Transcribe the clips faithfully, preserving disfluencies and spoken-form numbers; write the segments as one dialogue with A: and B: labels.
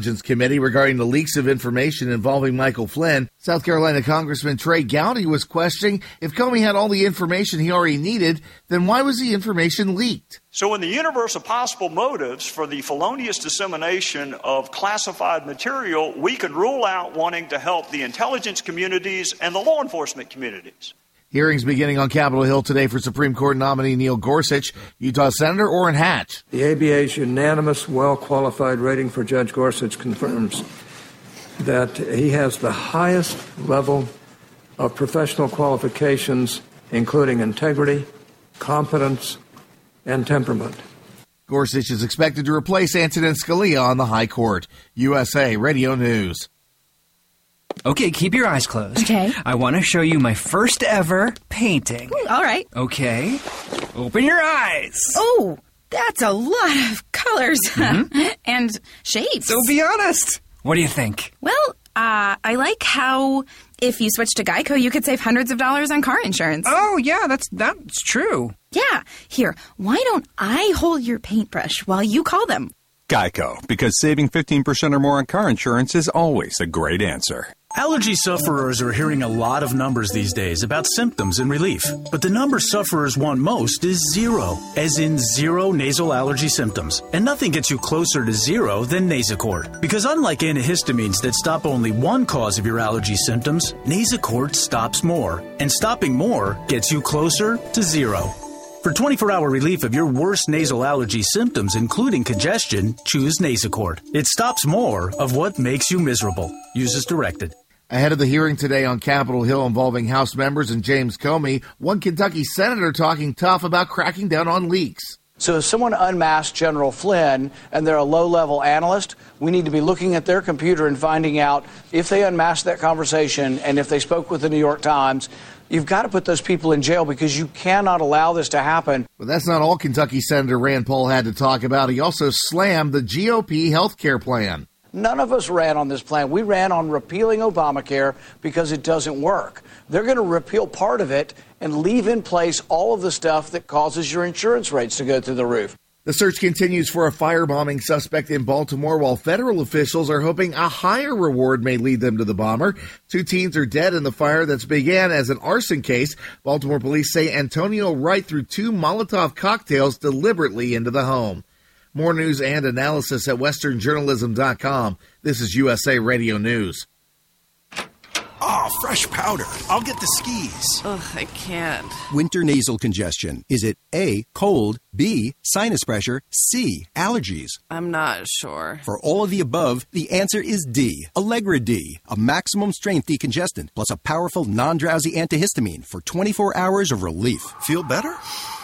A: Intelligence Committee regarding the leaks of information involving Michael Flynn. South Carolina Congressman Trey Gowdy was questioning if Comey had all the information he already needed, then why was the information leaked?
B: So in the universe of possible motives for the felonious dissemination of classified material, we could rule out wanting to help the intelligence communities and the law enforcement communities.
A: Hearings beginning on Capitol Hill today for Supreme Court nominee Neil Gorsuch, Utah Senator Orrin Hatch.
C: The A B A's unanimous, well-qualified rating for Judge Gorsuch confirms that he has the highest level of professional qualifications, including integrity, competence, and temperament.
A: Gorsuch is expected to replace Antonin Scalia on the High Court. U S A Radio News.
D: Okay, keep your eyes closed.
E: Okay.
D: I want to show you my first ever painting.
E: Ooh, all right.
D: Okay. Open your eyes.
E: Oh, that's a lot of colors
D: Mm-hmm.
E: and shapes.
D: So be honest. What do you think?
E: Well, uh, I like how if you switch to Geico, you could save hundreds of dollars on car insurance.
D: Oh, yeah, that's that's true.
E: Yeah. Here, why don't I hold your paintbrush while you call them?
F: Geico, because saving fifteen percent or more on car insurance is always a great answer.
G: Allergy sufferers are hearing a lot of numbers these days about symptoms and relief. But the number sufferers want most is zero, as in zero nasal allergy symptoms. And nothing gets you closer to zero than Nasacort. Because unlike antihistamines that stop only one cause of your allergy symptoms, Nasacort stops more. And stopping more gets you closer to zero. For twenty-four hour relief of your worst nasal allergy symptoms, including congestion, choose Nasacort. It stops more of what makes you miserable. Use as directed.
A: Ahead of the hearing today on Capitol Hill involving House members and James Comey, one Kentucky senator talking tough about cracking down on leaks.
H: So if someone unmasked General Flynn and they're a low-level analyst, we need to be looking at their computer and finding out if they unmasked that conversation and if they spoke with the New York Times. You've got to put those people in jail because you cannot allow this to happen.
A: But that's not all Kentucky Senator Rand Paul had to talk about. He also slammed the G O P health care plan.
H: None of us ran on this plan. We ran on repealing Obamacare because it doesn't work. They're going to repeal part of it and leave in place all of the stuff that causes your insurance rates to go through the roof.
A: The search continues for a firebombing suspect in Baltimore, while federal officials are hoping a higher reward may lead them to the bomber. Two teens are dead in the fire that's began as an arson case. Baltimore police say Antonio Wright threw two Molotov cocktails deliberately into the home. More news and analysis at western journalism dot com. This is U S A Radio News.
I: Ah, oh, fresh powder. I'll get the skis.
J: Ugh, I can't.
K: Winter nasal congestion. Is it A, cold, B, sinus pressure, C, allergies?
J: I'm not sure.
K: For all of the above, the answer is D, Allegra D, a maximum strength decongestant plus a powerful non-drowsy antihistamine for twenty-four hours of relief.
I: Feel better?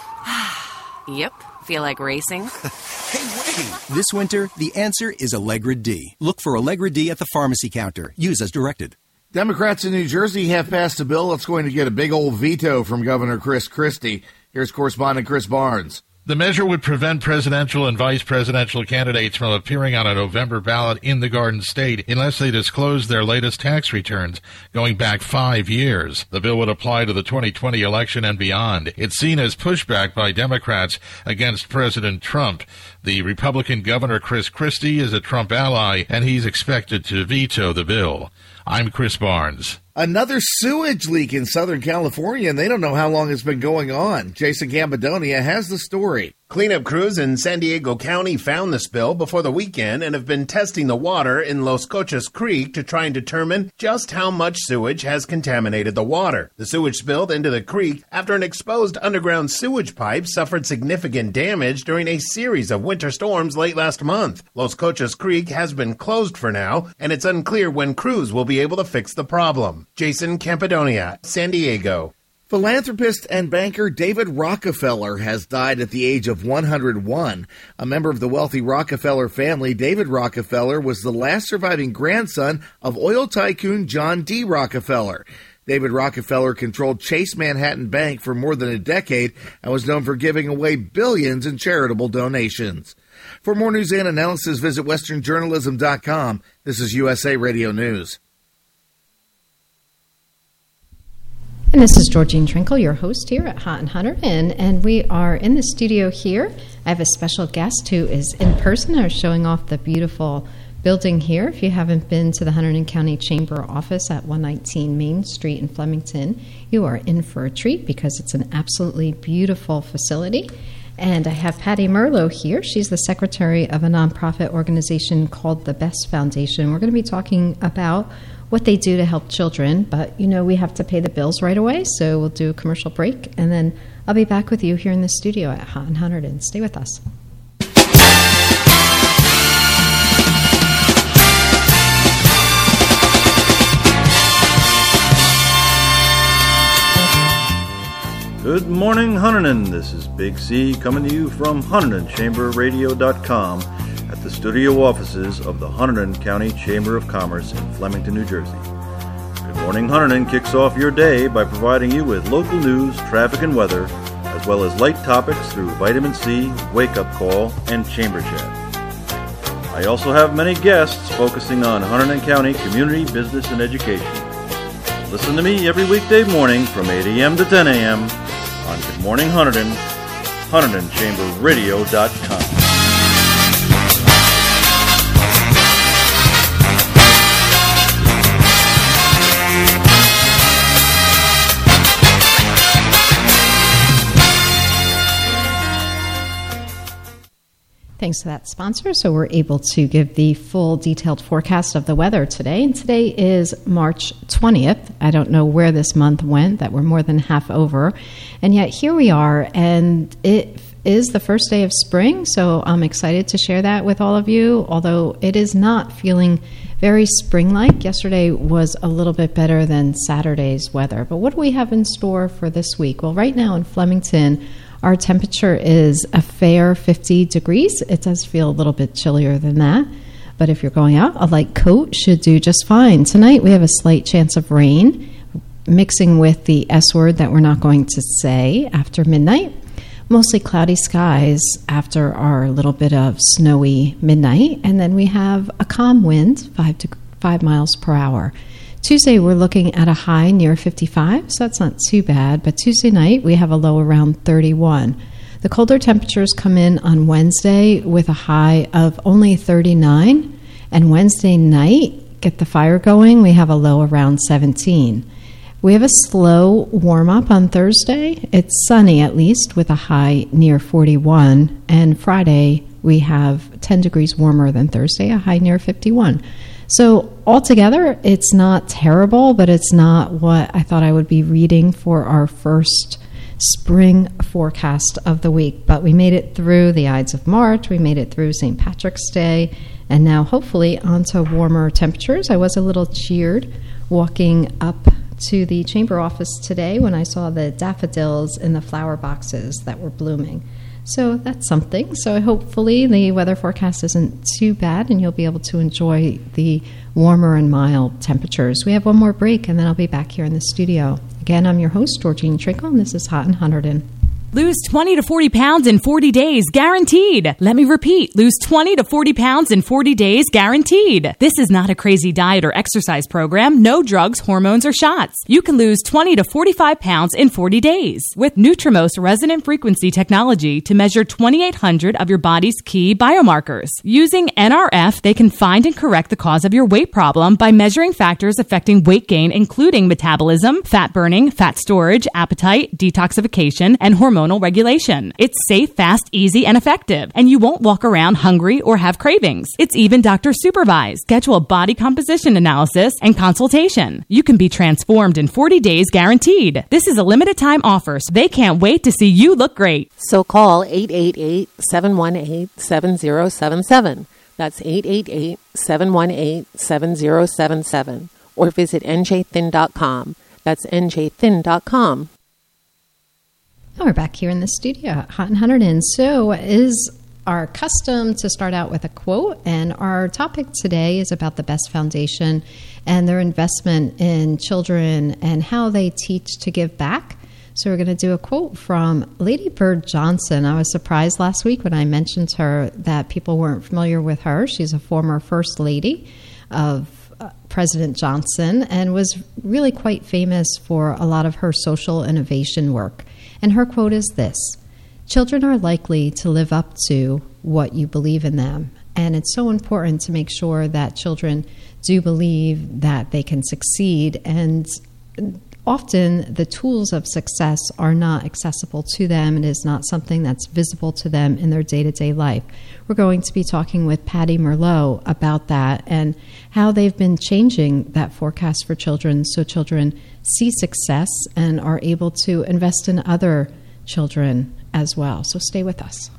J: Yep. Feel like racing?
I: Hey, wait!
K: This winter, the answer is Allegra D. Look for Allegra D at the pharmacy counter. Use as directed.
A: Democrats in New Jersey have passed a bill that's going to get a big old veto from Governor Chris Christie. Here's correspondent Chris Barnes.
L: The measure would prevent presidential and vice presidential candidates from appearing on a November ballot in the Garden State unless they disclose their latest tax returns going back five years. The bill would apply to the twenty twenty election and beyond. It's seen as pushback by Democrats against President Trump. The Republican Governor Chris Christie is a Trump ally, and he's expected to veto the bill. I'm Chris Barnes.
A: Another sewage leak in Southern California, and they don't know how long it's been going on. Jason Campidonia has the story.
M: Cleanup crews in San Diego County found the spill before the weekend and have been testing the water in Los Cochas Creek to try and determine just how much sewage has contaminated the water. The sewage spilled into the creek after an exposed underground sewage pipe suffered significant damage during a series of winter storms late last month. Los Cochas Creek has been closed for now, and it's unclear when crews will be able to fix the problem. Jason Campidonia, San Diego.
A: Philanthropist and banker David Rockefeller has died at the age of one hundred one. A member of the wealthy Rockefeller family, David Rockefeller was the last surviving grandson of oil tycoon John D. Rockefeller. David Rockefeller controlled Chase Manhattan Bank for more than a decade and was known for giving away billions in charitable donations. For more news and analysis, visit western journalism dot com. This is U S A Radio News.
N: And this is Georgene Trinkle, your host here at Hot and Hunter, and, and we are in the studio here. I have a special guest who is in person or showing off the beautiful building here. If you haven't been to the Hunterdon County Chamber office at one nineteen Main Street in Flemington, you are in for a treat because it's an absolutely beautiful facility. And I have Patty Merlo here. She's the secretary of a nonprofit organization called the Best Foundation. We're going to be talking about what they do to help children, but you know we have to pay the bills right away, so we'll do a commercial break, and then I'll be back with you here in the studio at Hot and Hunterdon. Stay with us.
O: Good morning, Hunterdon. This is Big C coming to you from Hunterdon Chamber Radio dot com at the studio offices of the Hunterdon County Chamber of Commerce in Flemington, New Jersey. Good Morning Hunterdon kicks off your day by providing you with local news, traffic, and weather, as well as light topics through Vitamin C, Wake Up Call, and Chamber Chat. I also have many guests focusing on Hunterdon County community, business, and education. Listen to me every weekday morning from eight a.m. to ten a.m. on Good Morning Hunterdon, Hunterdon Chamber Radio dot com.
N: Thanks to that sponsor, so we're able to give the full detailed forecast of the weather today. And today is March twentieth. I don't know where this month went, that we're more than half over. And yet here we are, and it is the first day of spring, so I'm excited to share that with all of you, although it is not feeling very spring-like. Yesterday was a little bit better than Saturday's weather. But what do we have in store for this week? Well, right now in Flemington, our temperature is a fair fifty degrees. It does feel a little bit chillier than that. But if you're going out, a light coat should do just fine. Tonight we have a slight chance of rain, mixing with the S word that we're not going to say after midnight. Mostly cloudy skies after our little bit of snowy midnight. And then we have a calm wind, five to five miles per hour. Tuesday, we're looking at a high near fifty-five, so that's not too bad. But Tuesday night, we have a low around thirty-one. The colder temperatures come in on Wednesday with a high of only thirty-nine. And Wednesday night, get the fire going, we have a low around seventeen. We have a slow warm-up on Thursday. It's sunny, at least, with a high near forty-one. And Friday, we have ten degrees warmer than Thursday, a high near fifty-one. So altogether, it's not terrible, but it's not what I thought I would be reading for our first spring forecast of the week. But we made it through the Ides of March, we made it through Saint Patrick's Day, and now hopefully onto warmer temperatures. I was a little cheered walking up to the chamber office today when I saw the daffodils in the flower boxes that were blooming. So that's something. So hopefully the weather forecast isn't too bad and you'll be able to enjoy the warmer and mild temperatures. We have one more break and then I'll be back here in the studio. Again, I'm your host, Georgene Trinkle, and this is Hot and Hunterdon.
P: Lose twenty to forty pounds in forty days, guaranteed. Let me repeat, lose twenty to forty pounds in forty days, guaranteed. This is not a crazy diet or exercise program, no drugs, hormones, or shots. You can lose twenty to forty-five pounds in forty days with Nutrimost resonant frequency technology to measure twenty-eight hundred of your body's key biomarkers. Using N R F, they can find and correct the cause of your weight problem by measuring factors affecting weight gain, including metabolism, fat burning, fat storage, appetite, detoxification, and hormone regulation. It's safe, fast, easy, and effective, and you won't walk around hungry or have cravings. It's even doctor supervised. Schedule a body composition analysis and consultation. You can be transformed in forty days guaranteed. This is a limited time offer, so they can't wait to see you look great.
Q: So call eight eight eight, seven one eight, seven zero seven seven. That's eight eight eight, seven one eight, seven zero seven seven. Or visit N J thin dot com. That's N J thin dot com.
N: Now we're back here in the studio at Hot and Hunterdon. So it is our custom to start out with a quote, and our topic today is about the Best Foundation and their investment in children and how they teach to give back. So we're going to do a quote from Lady Bird Johnson. I was surprised last week when I mentioned her that people weren't familiar with her. She's a former First Lady of uh, President Johnson and was really quite famous for a lot of her social innovation work. And her quote is this: "Children are likely to live up to what you believe in them, And it's so important to make sure that children do believe that they can succeed. And often the tools of success are not accessible to them. It is not something that's visible to them in their day-to-day life. We're going to be talking with Patty Merlot about that and how they've been changing that forecast for children so children see success and are able to invest in other children as well. So stay with us.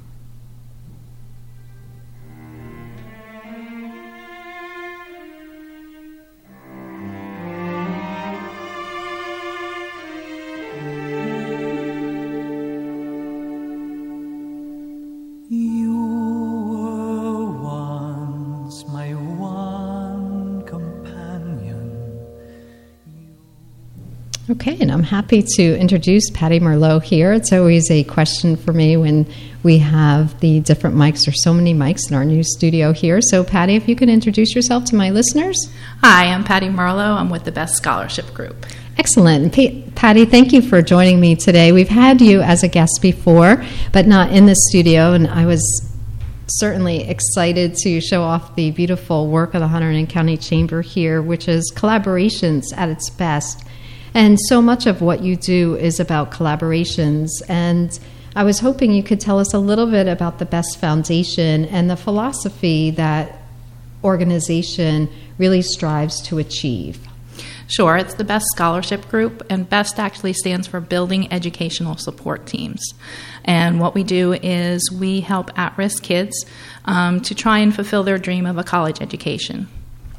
N: Okay, and I'm happy to introduce Patty Merlot here. It's always a question for me when we have the different mics. There's so many mics in our new studio here. So, Patty, if you could introduce yourself to my listeners.
R: Hi, I'm Patty Merlot. I'm with the Best Scholarship Group.
N: Excellent. P- Patty, thank you for joining me today. We've had you as a guest before, but not in the studio, and I was certainly excited to show off the beautiful work of the Hunterdon County Chamber here, which is collaborations at its best. And so much of what you do is about collaborations. And I was hoping you could tell us a little bit about the Best Foundation and the philosophy that organization really strives to achieve.
R: Sure, it's the Best Scholarship Group, and BEST actually stands for Building Educational Support Teams. And what we do is we help at-risk kids um, to try and fulfill their dream of a college education.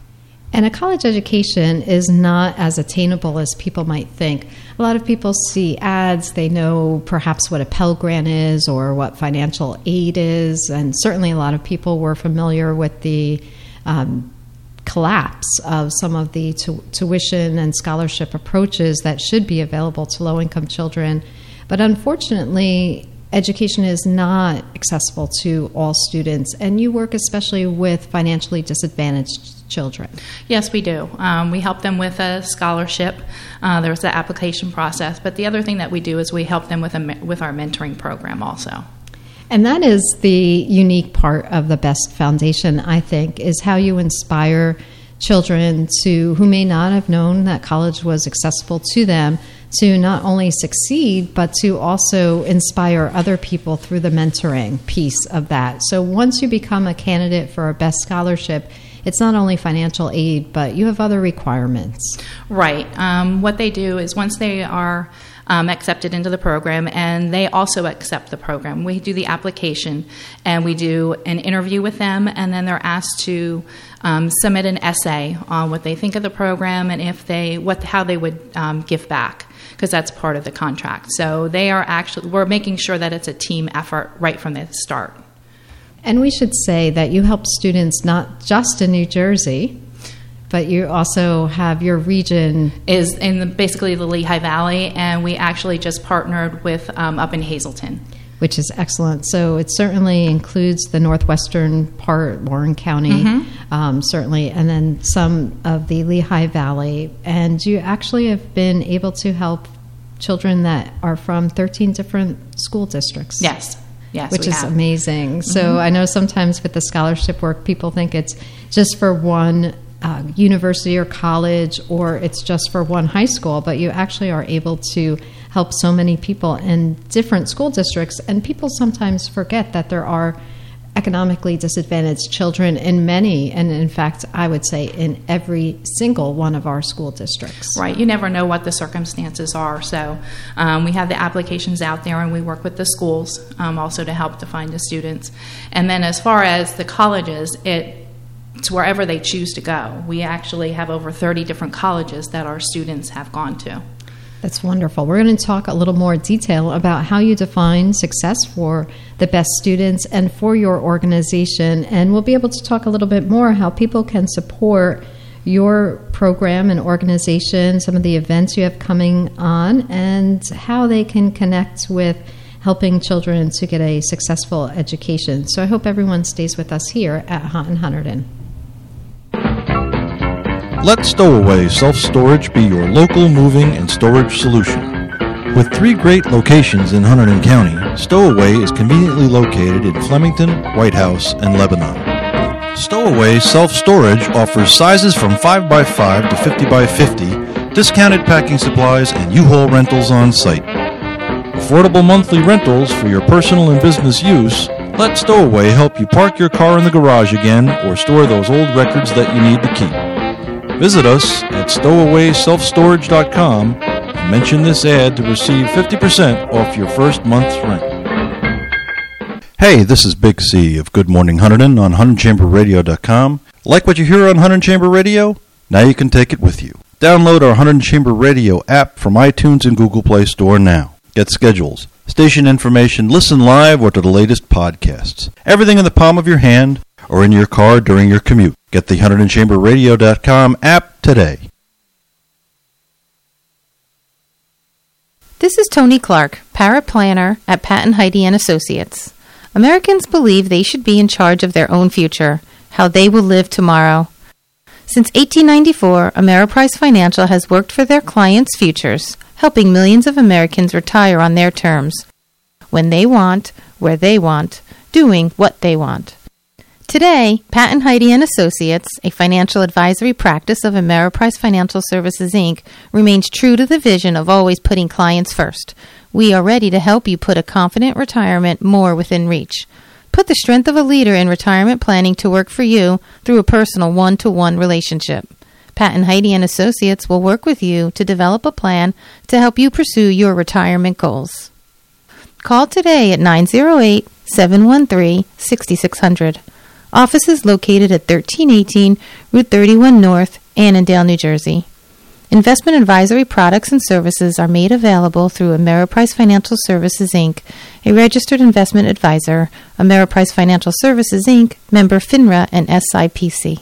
N: And a college education is not as attainable as people might think. A lot of people see ads, they know perhaps what a Pell Grant is or what financial aid is, and certainly a lot of people were familiar with the um, collapse of some of the tu- tuition and scholarship approaches that should be available to low-income children. But unfortunately, education is not accessible to all students, and you work especially with financially disadvantaged children.
R: Yes, we do. Um, we help them with a scholarship. Uh, there's the application process, but the other thing that we do is we help them with a with our mentoring program also.
N: And that is the unique part of the Best Foundation, I think, is how you inspire children to who may not have known that college was accessible to them to not only succeed, but to also inspire other people through the mentoring piece of that. So once you become a candidate for a Best Scholarship, it's not only financial aid, but you have other requirements.
R: Right. Um, what they do is once they are um, accepted into the program, and they also accept the program, we do the application, and we do an interview with them, and then they're asked to um, submit an essay on what they think of the program and if they what how they would um, give back, because that's part of the contract. So they are actually we're making sure that it's a team effort right from the start.
N: And we should say that you help students not just in New Jersey, but you also have your region
R: is in the, basically the Lehigh Valley, and we actually just partnered with um, up in Hazleton,
N: which is excellent. So it certainly includes the northwestern part, Warren County, mm-hmm. um, certainly, and then some of the Lehigh Valley. And you actually have been able to help children that are from thirteen different school districts.
R: Yes. Yes,
N: which
R: we
N: is
R: have.
N: amazing. So
R: Mm-hmm.
N: I know sometimes with the scholarship work, people think it's just for one uh, university or college, or it's just for one high school, but you actually are able to help so many people in different school districts. And people sometimes forget that there are economically disadvantaged children in many, and in fact, I would say in every single one of our school districts.
R: Right. You never know what the circumstances are. So um, we have the applications out there, and we work with the schools um, also to help to find the students. And then as far as the colleges, it it's wherever they choose to go. We actually have over thirty different colleges that our students have gone to.
N: That's wonderful. We're going to talk a little more detail about how you define success for the best students and for your organization. And we'll be able to talk a little bit more how people can support your program and organization, some of the events you have coming on, and how they can connect with helping children to get a successful education. So I hope everyone stays with us here at Hunt and Hunterdon.
O: Let Stowaway Self-Storage be your local moving and storage solution. With three great locations in Hunterdon County, Stowaway is conveniently located in Flemington, White House, and Lebanon. Stowaway Self-Storage offers sizes from five by five to fifty by fifty, discounted packing supplies, and U-Haul rentals on site. Affordable monthly rentals for your personal and business use. Let Stowaway help you park your car in the garage again or store those old records that you need to keep. Visit us at stowaway self storage dot com and mention this ad to receive fifty percent off your first month's rent. Hey, this is Big C of Good Morning Hunterdon on Hunterdon Chamber Radio dot com. Like what you hear on Hunterdon Chamber Radio? Now you can take it with you. Download our Hunterdon Chamber Radio app from iTunes and Google Play Store now. Get schedules, station information, listen live, or to the latest podcasts. Everything in the palm of your hand or in your car during your commute. Get the Hunterdon Chamber Radio dot com app today.
S: This is Tony Clark, paraplanner at Patton Heidi and Associates. Americans believe they should be in charge of their own future, how they will live tomorrow. Since eighteen ninety-four, Ameriprise Financial has worked for their clients' futures, helping millions of Americans retire on their terms, when they want, where they want, doing what they want. Today, Patton Heidi and Associates, a financial advisory practice of Ameriprise Financial Services, Incorporated, remains true to the vision of always putting clients first. We are ready to help you put a confident retirement more within reach. Put the strength of a leader in retirement planning to work for you through a personal one-to-one relationship. Patton Heidi and Associates will work with you to develop a plan to help you pursue your retirement goals. Call today at nine oh eight, seven one three, six six zero zero. Office is located at thirteen eighteen Route thirty-one North, Annandale, New Jersey. Investment advisory products and services are made available through Ameriprise Financial Services, Incorporated, a registered investment advisor, Ameriprise Financial Services, Incorporated, member FINRA and S I P C.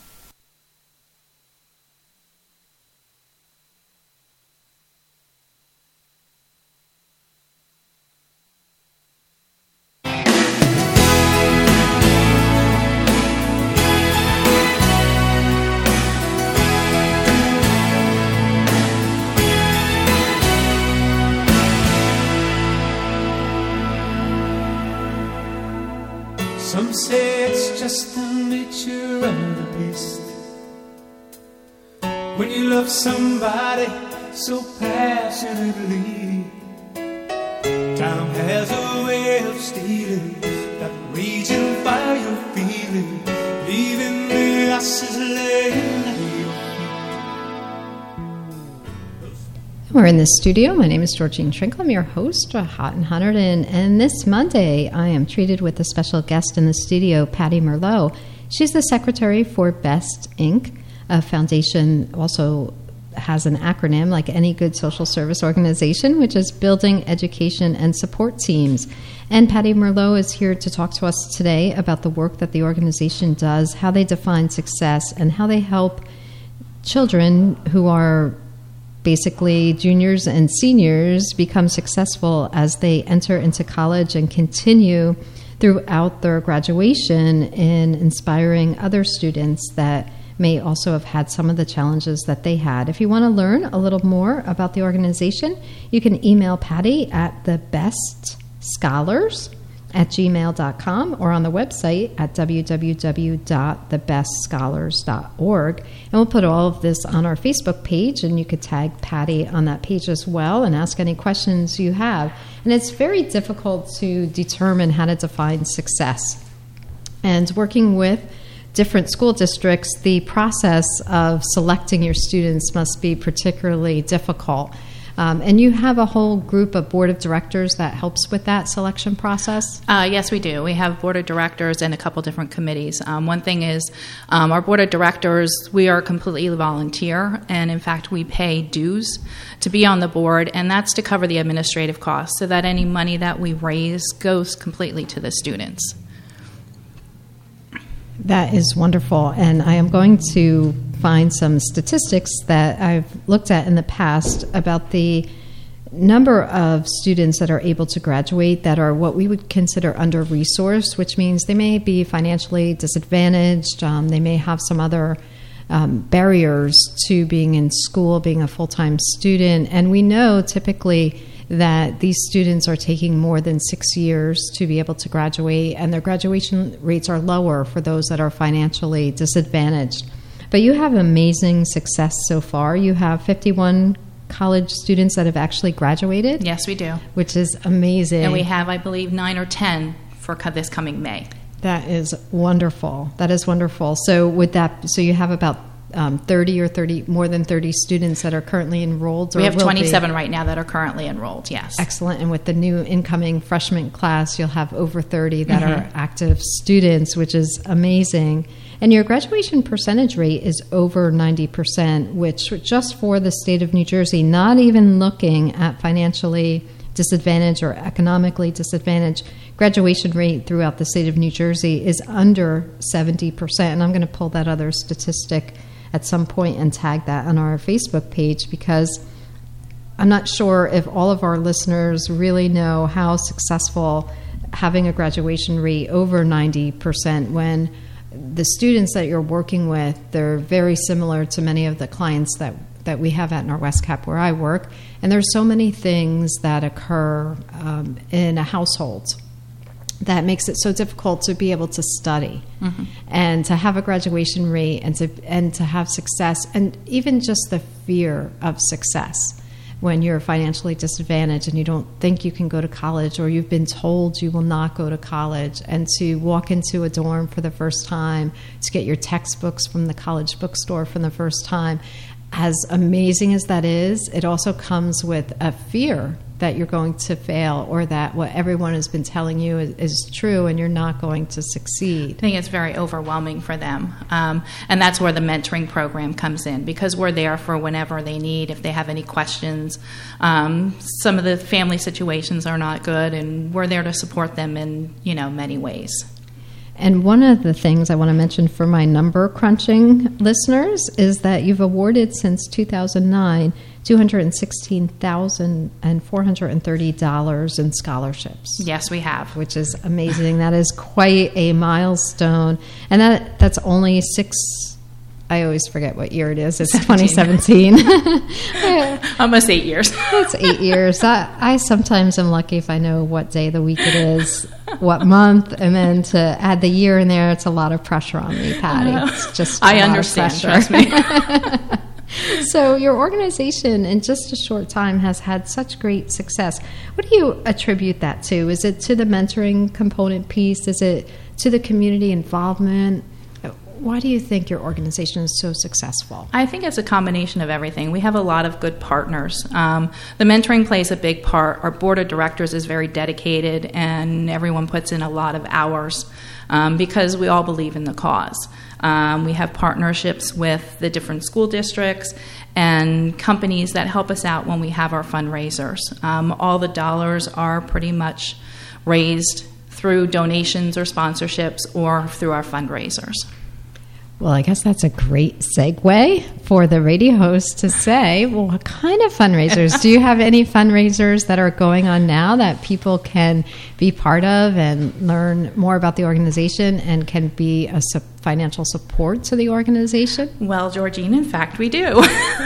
T: Some say it's just the nature of the beast. When you love somebody so passionately, time has a way of stealing that raging fire you're feeling, leaving the ashes laying at your
N: We're in the studio. My name is Georgine Trinkle. I'm your host, Hot and Hunterdon. And this Monday, I am treated with a special guest in the studio, Patty Merlot. She's the secretary for BEST, Incorporated. A foundation also has an acronym like any good social service organization, which is Building Education and Support Teams. And Patty Merlot is here to talk to us today about the work that the organization does, how they define success, and how they help children who are basically juniors and seniors become successful as they enter into college and continue throughout their graduation in inspiring other students that may also have had some of the challenges that they had. If you want to learn a little more about the organization, you can email Patty at the best scholars at gmail dot com or on the website at w w w dot the best scholars dot org. And we'll put all of this on our Facebook page, and you could tag Patty on that page as well and ask any questions you have. And it's very difficult to determine how to define success. And working with different school districts, the process of selecting your students must be particularly difficult. Um, and you have a whole group of board of directors that helps with that selection process?
R: Uh, yes, we do. We have board of directors and a couple different committees. Um, one thing is um, our board of directors, we are completely volunteer, and in fact we pay dues to be on the board, and that's to cover the administrative costs so that any money that we raise goes completely to the students.
N: That is wonderful, and I am going to find some statistics that I've looked at in the past about the number of students that are able to graduate that are what we would consider under-resourced, which means they may be financially disadvantaged, um, they may have some other um, barriers to being in school, being a full-time student, and we know typically that these students are taking more than six years to be able to graduate, and their graduation rates are lower for those that are financially disadvantaged. But you have amazing success so far. You have fifty-one college students that have actually graduated.
R: Yes, we do.
N: Which is amazing.
R: And we have, I believe, nine or ten for co- this coming May.
N: That is wonderful. That is wonderful. So with that, so you have about um, thirty or thirty, more than thirty students that are currently enrolled? Or
R: We have
N: will
R: twenty-seven
N: be?
R: right now that are currently enrolled, yes.
N: Excellent. And with the new incoming freshman class, you'll have over thirty that
R: Mhm.
N: are active students, which is amazing. And your graduation percentage rate is over ninety percent, which just for the state of New Jersey, not even looking at financially disadvantaged or economically disadvantaged, graduation rate throughout the state of New Jersey is under seventy percent. And I'm going to pull that other statistic at some point and tag that on our Facebook page, because I'm not sure if all of our listeners really know how successful having a graduation rate over ninety percent when the students that you're working with, they're very similar to many of the clients that, that we have at Norwest Cap where I work. And there's so many things that occur um, in a household that makes it so difficult to be able to study
R: Mhm.
N: and to have a graduation rate and to and to have success, and even just the fear of success when you're financially disadvantaged and you don't think you can go to college, or you've been told you will not go to college, and to walk into a dorm for the first time, to get your textbooks from the college bookstore for the first time. As amazing as that is, it also comes with a fear that you're going to fail, or that what everyone has been telling you is, is true and you're not going to succeed.
R: I think it's very overwhelming for them. Um, and that's where the mentoring program comes in, because we're there for whenever they need, if they have any questions. Um, some of the family situations are not good, and we're there to support them in, you know, many ways.
N: And one of the things I want to mention for my number crunching listeners is that you've awarded since two thousand nine two hundred sixteen thousand four hundred thirty dollars in scholarships.
R: Yes, we have.
N: Which is amazing. That is quite a milestone. And that that's only six, I always forget what year it is. It's twenty seventeen.
R: Almost eight years.
N: It's eight years. I, I sometimes am lucky if I know what day of the week it is, what month, and then to add the year in there, it's a lot of pressure on me, Patty. It's just a
R: I
N: lot
R: understand,
N: of pressure.
R: trust me.
N: So your organization in just a short time has had such great success. What do you attribute that to? Is it to the mentoring component piece? Is it to the community involvement? Why do you think your organization is so successful?
R: I think it's a combination of everything. We have a lot of good partners. Um, the mentoring plays a big part. Our board of directors is very dedicated, and everyone puts in a lot of hours um, because we all believe in the cause. Um, we have partnerships with the different school districts and companies that help us out when we have our fundraisers. Um, all the dollars are pretty much raised through donations or sponsorships or through our fundraisers.
N: Well, I guess that's a great segue for the radio host to say, well, what kind of fundraisers? Do you have any fundraisers that are going on now that people can be part of and learn more about the organization and can be a su- financial support to the organization?
R: Well, Georgine, in fact, we do.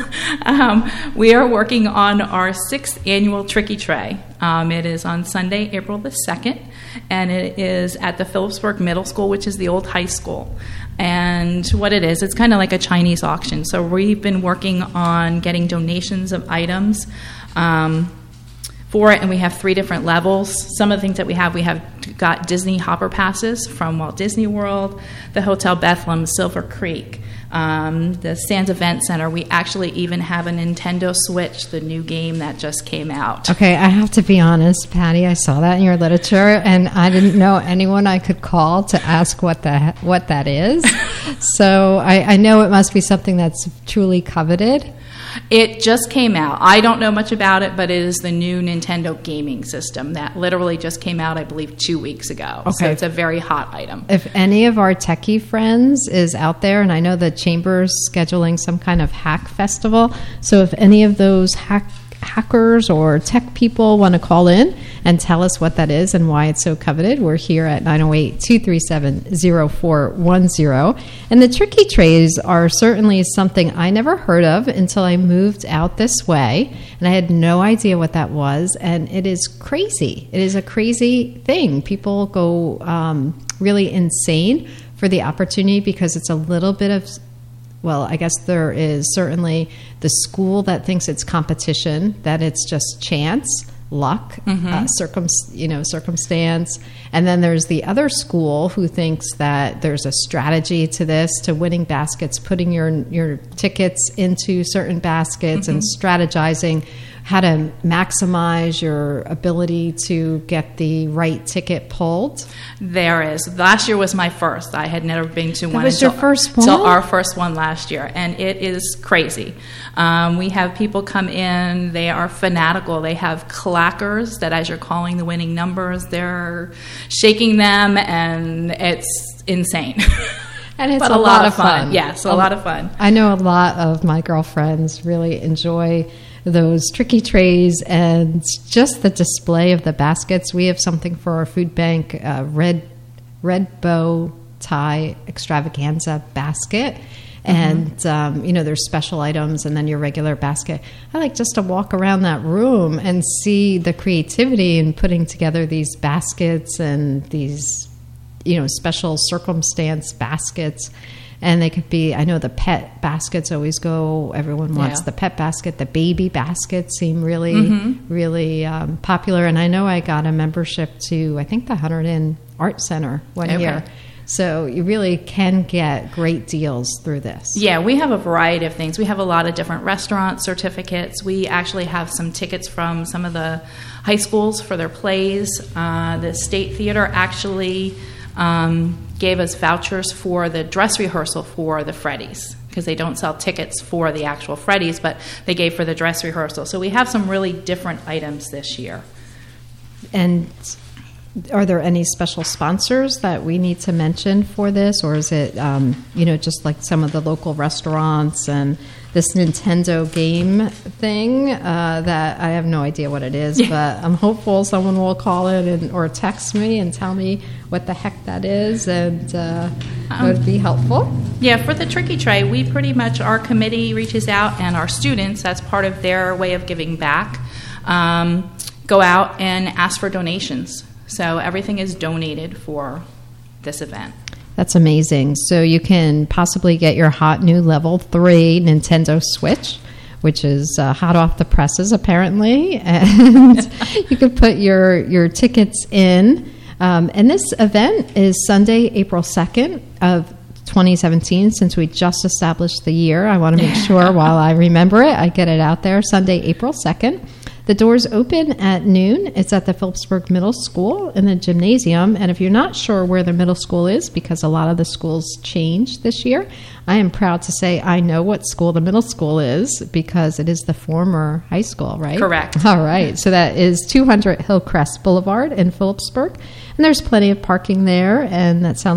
R: um, we are working on our sixth annual Tricky Tray. Um, it is on Sunday, April the second, and it is at the Phillipsburg Middle School, which is the old high school. And what it is, it's kind of like a Chinese auction. So we've been working on getting donations of items um, for it, and we have three different levels. Some of the things that we have, we have got Disney Hopper passes from Walt Disney World, the Hotel Bethlehem, Silver Creek, um, the Sands Event Center. We actually even have a Nintendo Switch, the new game that just came out.
N: Okay, I have to be honest, Patty. I saw that in your literature, and I didn't know anyone I could call to ask what that what that is. So I, I know it must be something that's truly coveted.
R: It just came out. I don't know much about it, but it is the new Nintendo gaming system that literally just came out, I believe, two weeks ago.
N: Okay.
R: So it's a very hot item.
N: If any of our techie friends is out there, and I know the Chamber's scheduling some kind of hack festival, so if any of those hack hackers or tech people want to call in and tell us what that is and why it's so coveted, we're here at nine oh eight, two three seven, oh four one oh. And the tricky trays are certainly something I never heard of until I moved out this way, and I had no idea what that was, and it is crazy. It is a crazy thing. People go um, really insane for the opportunity because it's a little bit of, well, I guess there is certainly the school that thinks it's competition, that it's just chance, luck, mm-hmm. uh, circum, you know, circumstance. And then there's the other school who thinks that there's a strategy to this, to winning baskets, putting your your tickets into certain baskets mm-hmm. and strategizing how to maximize your ability to get the right ticket pulled.
R: There is. Last year was my first. I had never been to
N: that
R: one.
N: Was
R: until,
N: your first one?
R: Until our first one last year, and it is crazy. Um, we have people come in. They are fanatical. They have clackers that, as you're calling the winning numbers, they're shaking them, and it's insane.
N: And it's
R: but
N: a,
R: a
N: lot,
R: lot
N: of fun.
R: fun. Yes, a, a lot of fun.
N: I know a lot of my girlfriends really enjoy those tricky trays and just the display of the baskets. We have something for our food bank, uh, red red bow tie extravaganza basket. And, mm-hmm. um, you know, there's special items and then your regular basket. I like just to walk around that room and see the creativity in putting together these baskets and these, you know, special circumstance baskets. And they could be, I know the pet baskets always go, everyone wants yeah. the pet basket. The baby baskets seem really, mm-hmm. really um, popular. And I know I got a membership to, I think, the Hunterdon Art Center one okay. year. So you really can get great deals through this.
R: Yeah, we have a variety of things. We have a lot of different restaurant certificates. We actually have some tickets from some of the high schools for their plays. Uh, the State Theater actually um, gave us vouchers for the dress rehearsal for the Freddies, because they don't sell tickets for the actual Freddies, but they gave for the dress rehearsal. So we have some really different items this year.
N: And are there any special sponsors that we need to mention for this, or is it, um, you know, just like some of the local restaurants and this Nintendo game thing uh, that I have no idea what it is, yeah. but I'm hopeful someone will call it and, or text me and tell me what the heck that is, and uh, um, would be helpful.
R: Yeah, for the Tricky Tray, we pretty much, our committee reaches out, and our students, that's part of their way of giving back, um, go out and ask for donations. So everything is donated for this event.
N: That's amazing. So you can possibly get your hot new level three Nintendo Switch, which is uh, hot off the presses apparently, and you can put your your tickets in. Um, and this event is Sunday, April second of twenty seventeen. Since we just established the year, I want to make sure while I remember it, I get it out there. Sunday, April second. The doors open at noon. It's at the Phillipsburg Middle School in the gymnasium. And if you're not sure where the middle school is, because a lot of the schools changed this year, I am proud to say I know what school the middle school is, because it is the former high school, right?
R: Correct.
N: All right. So that is two hundred Hillcrest Boulevard in Phillipsburg. And there's plenty of parking there, and that sounds